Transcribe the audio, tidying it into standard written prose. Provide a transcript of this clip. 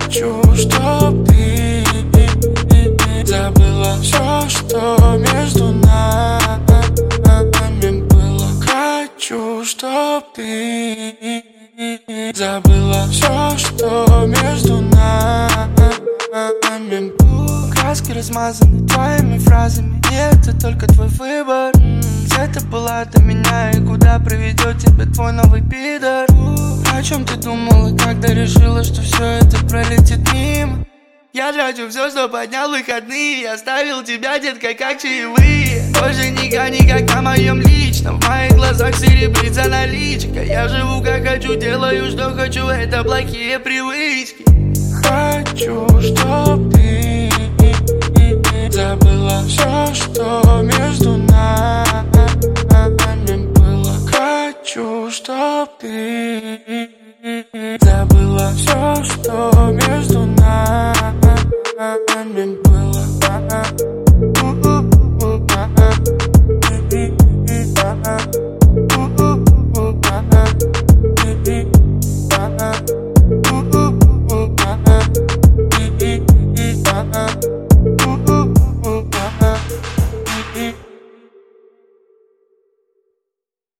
Хочу, чтоб ты забыла все, что между нами было. Хочу, чтоб ты забыла все, что между нами было. Краски размазаны твоими фразами, и это только твой выбор. Где ты была до меня и куда приведет тебя твой новый пидор? О чем ты думала, когда решила, что все это пролетит мимо? Я трачу все, что поднял выходные, я оставил тебя, детка, как чаевые. Больше никак на моем личном, в моих глазах серебрится наличка. Я живу как хочу, делаю что хочу, это плохие привычки. Хочу, чтоб ты забыла все, что между